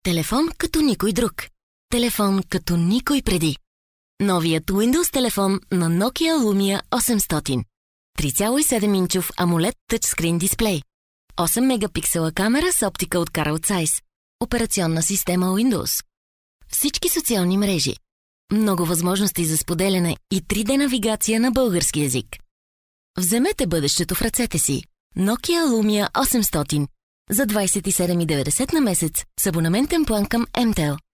Телефон като никой друг. Телефон като никой преди. Новият Windows телефон на Nokia Lumia 800. 3,7-инчов AMOLED тъчскрин дисплей. 8 мегапиксела камера с оптика от Carl Zeiss. Операционна система Windows. Всички социални мрежи. Много възможности за споделяне и 3D навигация на български език. Вземете бъдещето в ръцете си. Nokia Lumia 800 за 27,90 на месец с абонаментен план към MTEL.